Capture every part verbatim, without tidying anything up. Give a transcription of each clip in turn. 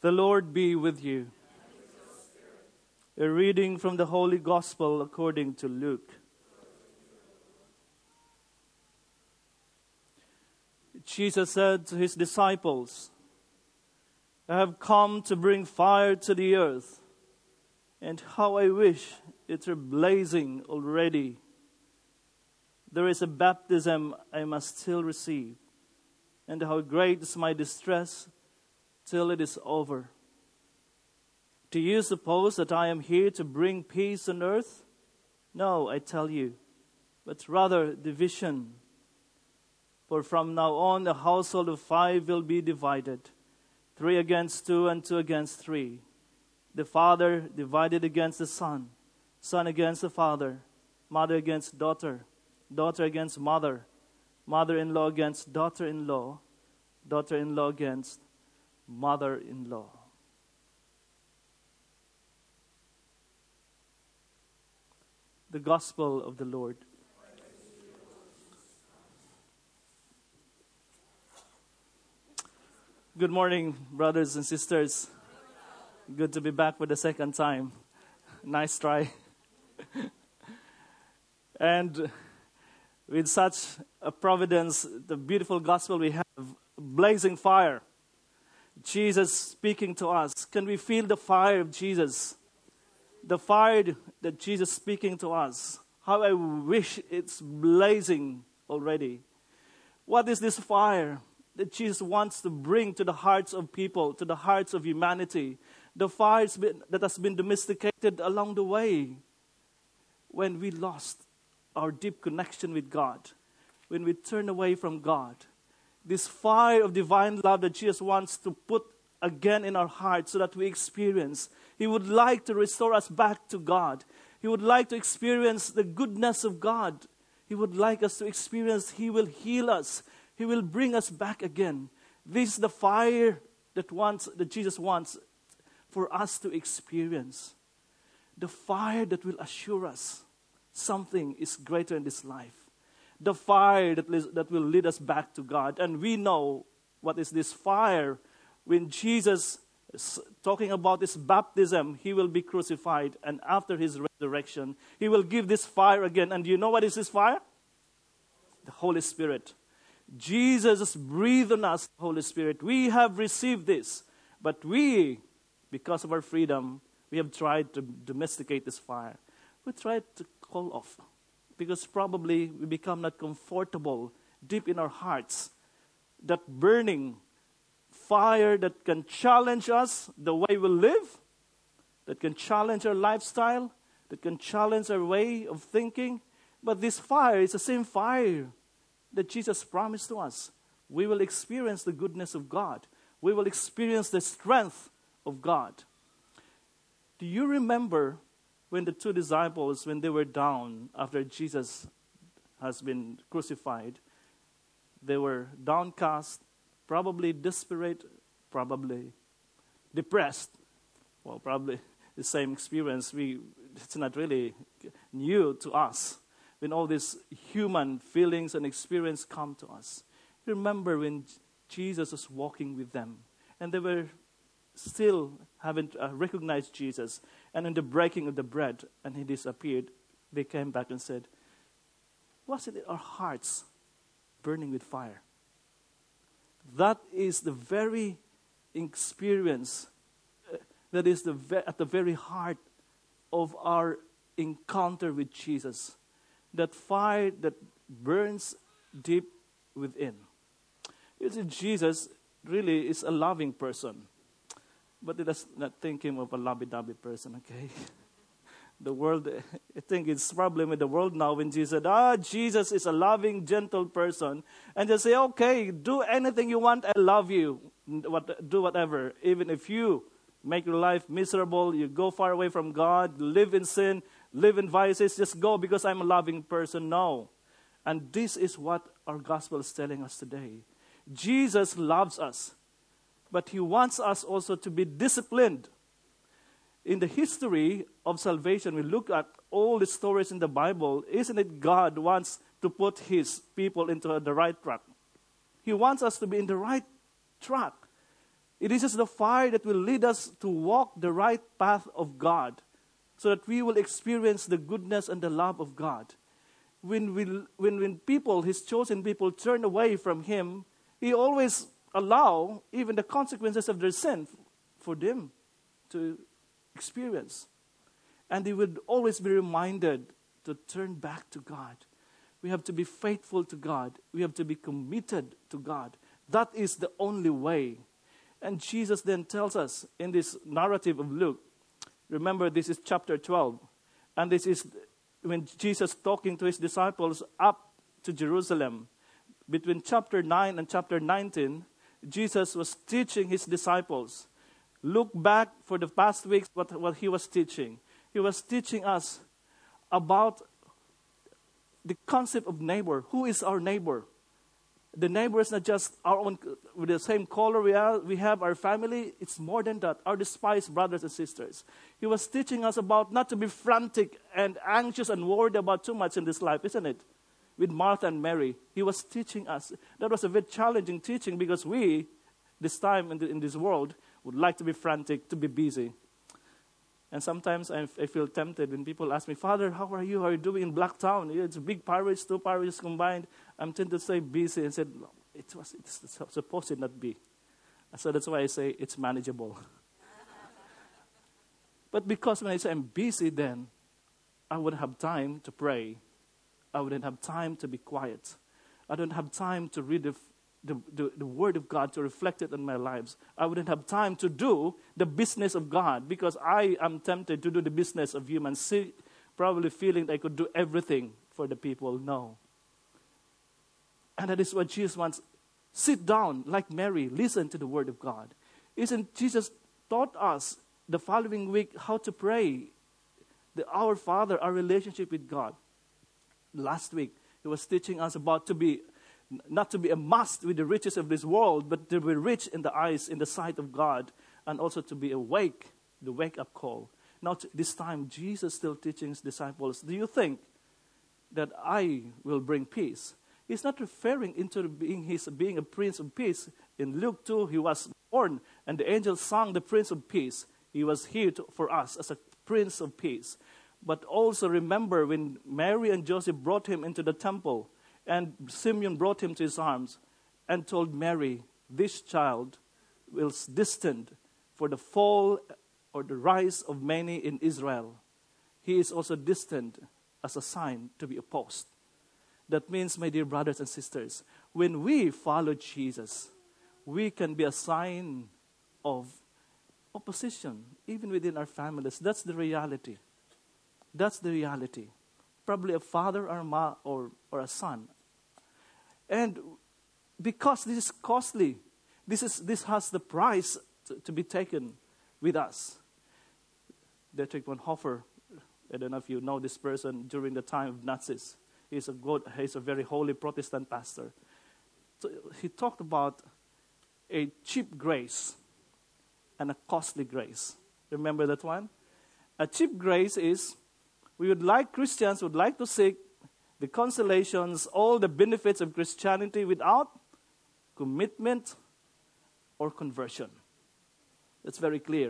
The Lord be with you. A reading from the Holy Gospel according to Luke. Jesus said to his disciples, I have come to bring fire to the earth, and how I wish it were blazing already. There is a baptism I must still receive, and how great is my distress till it is over. Do you suppose that I am here to bring peace on earth? No, I tell you, but rather division. For from now on, a household of five will be divided, three against two and two against three. The father divided against the son, son against the father, mother against daughter, daughter against mother, mother-in-law against daughter-in-law, daughter-in-law against mother-in-law. The Gospel of the Lord. Good morning, brothers and sisters. Good to be back for the second time. Nice try. And with such a providence, the beautiful gospel we have, blazing fire. Jesus speaking to us. Can we feel the fire of Jesus? The fire that Jesus is speaking to us. How I wish it's blazing already. What is this fire that Jesus wants to bring to the hearts of people, to the hearts of humanity? The fire that has been domesticated along the way when we lost our deep connection with God, when we turn away from God. This fire of divine love that Jesus wants to put again in our hearts so that we experience. He would like to restore us back to God. He would like to experience the goodness of God. He would like us to experience He will heal us. He will bring us back again. This is the fire that wants that Jesus wants for us to experience. The fire that will assure us something is greater in this life. The fire that, is, that will lead us back to God. And we know what is this fire. When Jesus is talking about His baptism, He will be crucified. And after His resurrection, He will give this fire again. And do you know what is this fire? The Holy Spirit. Jesus has breathed on us, the Holy Spirit. We have received this. But we, because of our freedom, we have tried to domesticate this fire. We tried to call off. Because probably we become not comfortable deep in our hearts. That burning fire that can challenge us, the way we live, that can challenge our lifestyle, that can challenge our way of thinking. But this fire is the same fire that Jesus promised to us. We will experience the goodness of God. We will experience the strength of God. Do you remember when the two disciples, when they were down after Jesus has been crucified, they were downcast, probably desperate, probably depressed. Well, probably the same experience. We it's not really new to us when all these human feelings and experience come to us. Remember when Jesus was walking with them and they were still haven't uh, recognized Jesus, and in the breaking of the bread and He disappeared, they came back and said, wasn't it our hearts burning with fire? That is the very experience uh, that is the ve- at the very heart of our encounter with Jesus. That fire that burns deep within. You see, Jesus really is a loving person. But let us not think Him of a lovey-dovey person, okay? The world, I think it's a problem with the world now when Jesus said, ah, Jesus is a loving, gentle person. And they say, okay, do anything you want, I love you. What, do whatever. Even if you make your life miserable, you go far away from God, live in sin, live in vices, just go because I'm a loving person. No. And this is what our gospel is telling us today. Jesus loves us, but He wants us also to be disciplined. In the history of salvation, we look at all the stories in the Bible. Isn't it God wants to put His people into the right track? He wants us to be in the right track. It is just the fire that will lead us to walk the right path of God, so that we will experience the goodness and the love of God. When, we, when, when people, His chosen people, turn away from Him, He always allow even the consequences of their sin for them to experience. And they would always be reminded to turn back to God. We have to be faithful to God. We have to be committed to God. That is the only way. And Jesus then tells us in this narrative of Luke, remember this is chapter twelve, and this is when Jesus talking to His disciples up to Jerusalem. Between chapter nine and chapter nineteen, Jesus was teaching His disciples. Look back for the past weeks what, what He was teaching. He was teaching us about the concept of neighbor. Who is our neighbor? The neighbor is not just our own, with the same color we have, we have our family. It's more than that. Our despised brothers and sisters. He was teaching us about not to be frantic and anxious and worried about too much in this life, isn't it? With Martha and Mary. He was teaching us. That was a very challenging teaching because we, this time in, the, in this world, would like to be frantic, to be busy. And sometimes I, I feel tempted when people ask me, Father, how are you? How are you doing in Blacktown? It's a big parish, two parishes combined. I'm tempted to say busy. And said, no, it was, it's supposed to not be. So that's why I say it's manageable. But because when I say I'm busy, then I wouldn't have time to pray. I wouldn't have time to be quiet. I don't have time to read the The, the, the Word of God, to reflect it in my lives. I wouldn't have time to do the business of God because I am tempted to do the business of humans, see, probably feeling I could do everything for the people. No. And that is what Jesus wants. Sit down like Mary, listen to the Word of God. Isn't Jesus taught us the following week how to pray, the Our Father, our relationship with God. Last week, He was teaching us about to be not to be amassed with the riches of this world, but to be rich in the eyes, in the sight of God, and also to be awake, the wake-up call. Now, this time, Jesus still teaching His disciples, do you think that I will bring peace? He's not referring into being, his, being a Prince of Peace. In Luke two, He was born, and the angels sang the Prince of Peace. He was here to, for us as a Prince of Peace. But also remember when Mary and Joseph brought Him into the temple, and Simeon brought Him to His arms and told Mary, this child will destined for the fall or the rise of many in Israel. He is also destined as a sign to be opposed. That means, my dear brothers and sisters, when we follow Jesus, we can be a sign of opposition, even within our families. That's the reality. That's the reality. Probably a father or a, ma, or, or a son. And because this is costly, this, is, this has the price to, to be taken with us. Dietrich Bonhoeffer, I don't know if you know this person, during the time of Nazis. He's a, good, he's a very holy Protestant pastor. So he talked about a cheap grace and a costly grace. Remember that one? A cheap grace is, we would like, Christians would like to seek the consolations, all the benefits of Christianity without commitment or conversion. That's very clear.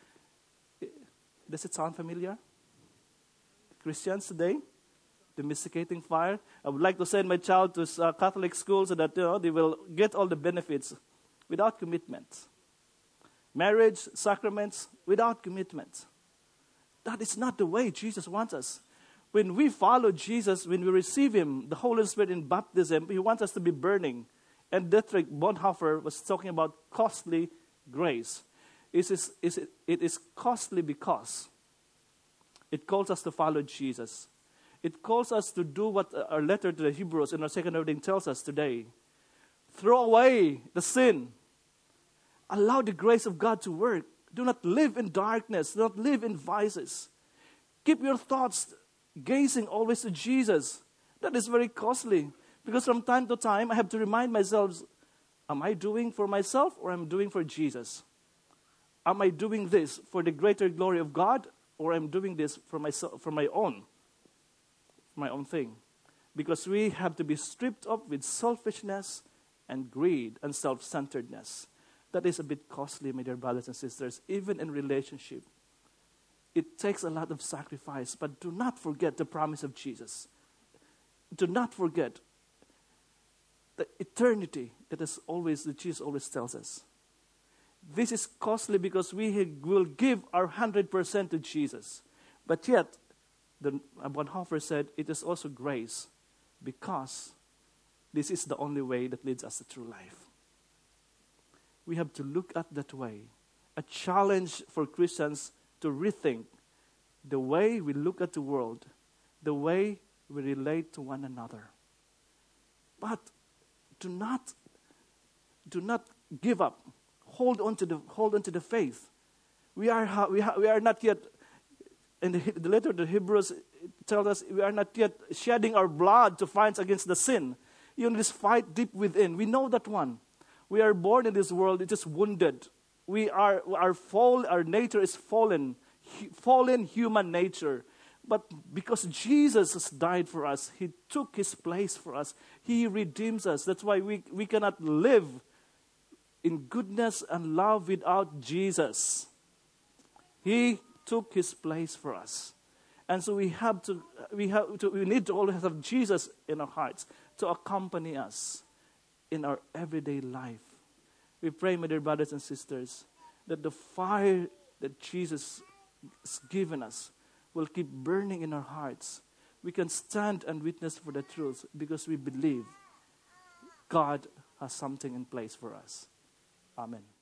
Does it sound familiar? Christians today, domesticating fire. I would like to send my child to uh, Catholic school so that you know, they will get all the benefits without commitment. Marriage, sacraments, without commitment. That is not the way Jesus wants us. When we follow Jesus, when we receive Him, the Holy Spirit in baptism, He wants us to be burning. And Dietrich Bonhoeffer was talking about costly grace. It is, it is costly because it calls us to follow Jesus. It calls us to do what our letter to the Hebrews in our second reading tells us today. Throw away the sin. Allow the grace of God to work. Do not live in darkness. Do not live in vices. Keep your thoughts gazing always to Jesus. That is very costly. Because from time to time, I have to remind myself, am I doing for myself or am I doing for Jesus? Am I doing this for the greater glory of God or am I doing this for myself, for my own, for my own thing? Because we have to be stripped up with selfishness and greed and self-centeredness. That is a bit costly, my dear brothers and sisters, even in relationship. It takes a lot of sacrifice, but do not forget the promise of Jesus. Do not forget the eternity that is always, that Jesus always tells us. This is costly because we will give our one hundred percent to Jesus. But yet, the Bonhoeffer said, it is also grace because this is the only way that leads us to true life. We have to look at that way. A challenge for Christians to rethink the way we look at the world, the way we relate to one another. But do not, do not give up. Hold on to the hold on to the faith. We are we, ha, we are not yet. In the, the letter to the Hebrews tells us we are not yet shedding our blood to fight against the sin. You know, this fight deep within. We know that one. We are born in this world. It is wounded. We are our fall. Our nature is fallen, fallen human nature. But because Jesus has died for us, He took His place for us. He redeems us. That's why we, we cannot live in goodness and love without Jesus. He took His place for us. And so we have to, we have to, we need to always have Jesus in our hearts to accompany us in our everyday life. We pray, my dear brothers and sisters, that the fire that Jesus has given us will keep burning in our hearts. We can stand and witness for the truth because we believe God has something in place for us. Amen.